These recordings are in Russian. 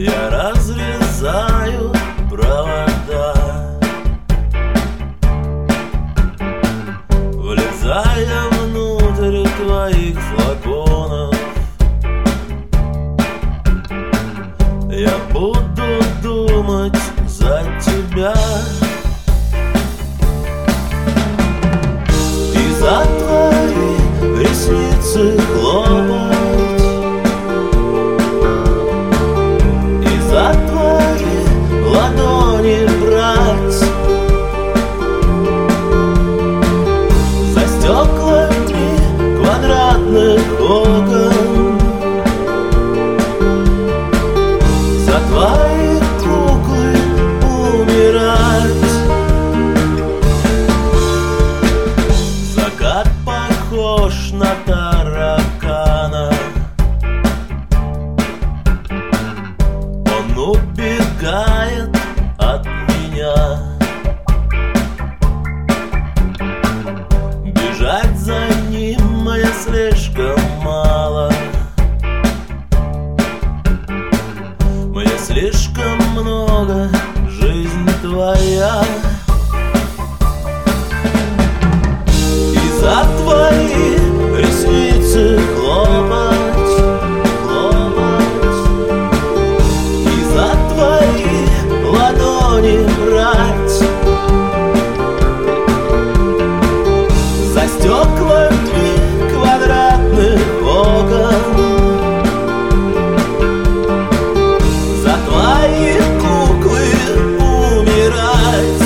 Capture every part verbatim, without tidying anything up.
Я разрезаю провода, влезая внутрь твоих флаконов. Я буду думать за тебя и за твои ресницы хлопать, и за твои ладони брать, за стеклами квадратных окон, за твои куклы умирать. Закат похож на таракана, он убегает от меня. Бежать за ним мне слишком мало, мне слишком много жизнь твоя. И за твои ресницы хлопать, хлопать, и за твои ладони брать, за стеклами квадратных окон, за твои куклы умирать.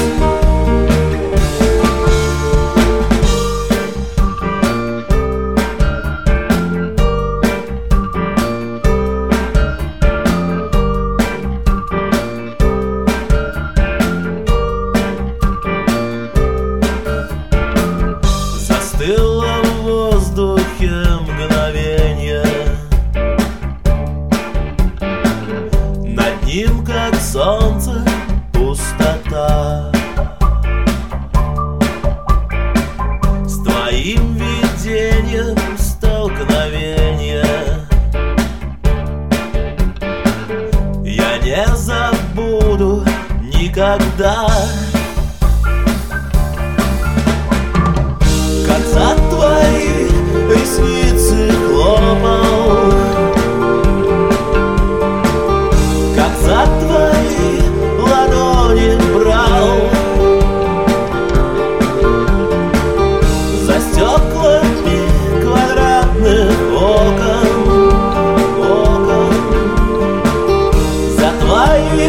Застыло в воздухе мгновенье, над ним, как солнце, пустота. С твоим видением столкновение я не забуду никогда. Как за твои ресницы хлопал, как за твои ладони брал, за стеклами квадратных окон, окон, за твои